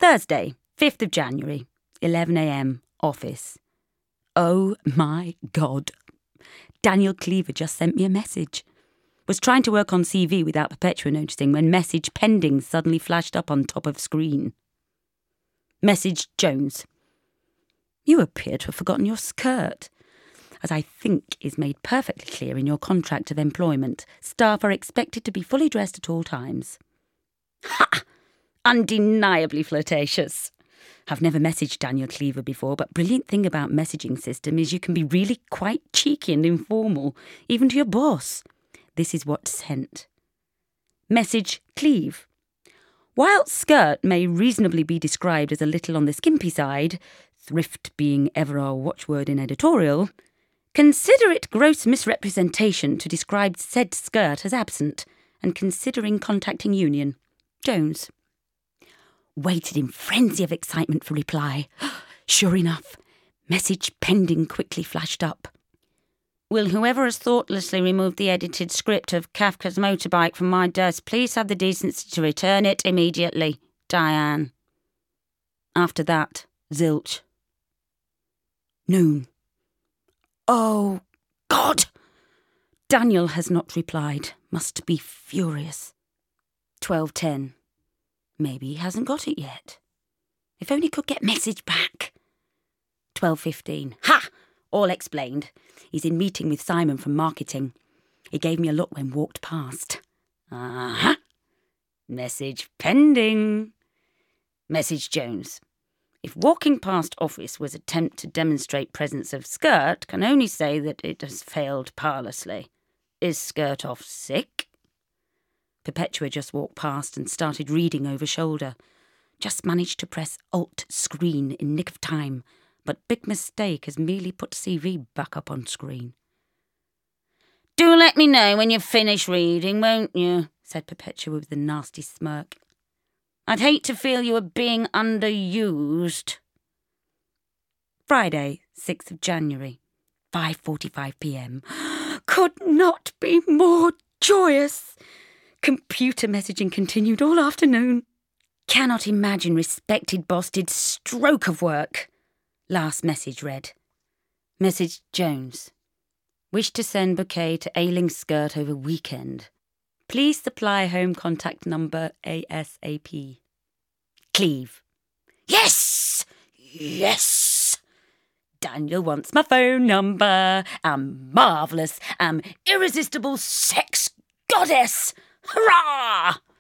Thursday, 5th of January, 11 a.m, office. Oh my God. Daniel Cleaver just sent me a message. Was trying to work on CV without Perpetua noticing when message pending suddenly flashed up on top of screen. Message Jones. You appear to have forgotten your skirt. As I think is made perfectly clear in your contract of employment, staff are expected to be fully dressed at all times. Ha! Undeniably flirtatious. I've never messaged Daniel Cleaver before, but brilliant thing about messaging system is you can be really quite cheeky and informal, even to your boss. This is what's sent. Message Cleave. While skirt may reasonably be described as a little on the skimpy side, thrift being ever our watchword in editorial, consider it gross misrepresentation to describe said skirt as absent, and considering contacting Union. Jones. Waited in frenzy of excitement for reply. Sure enough, message pending quickly flashed up. Will whoever has thoughtlessly removed the edited script of Kafka's Motorbike from my desk please have the decency to return it immediately. Diane. After that, zilch. Noon. Oh, God! Daniel has not replied. Must be furious. 12:10. Maybe he hasn't got it yet. If only could get message back. 12:15. Ha! All explained. He's in meeting with Simon from marketing. He gave me a look when walked past. Uh-huh. Message pending. Message Jones. If walking past office was attempt to demonstrate presence of skirt, can only say that it has failed parlously. Is skirt off sick? Perpetua just walked past and started reading over shoulder. Just managed to press Alt screen in nick of time, but big mistake has merely put CV back up on screen. Do let me know when you've finished reading, won't you? Said Perpetua with a nasty smirk. I'd hate to feel you were being underused. Friday, 6th of January, 5:45 p.m. Could not be more joyous. Computer messaging continued all afternoon. Cannot imagine respected boss did stroke of work. Last message read. Message Jones. Wish to send bouquet to ailing skirt over weekend. Please supply home contact number ASAP. Cleave. Yes! Yes! Daniel wants my phone number. I'm marvellous. I'm irresistible sex goddess. Hurrah!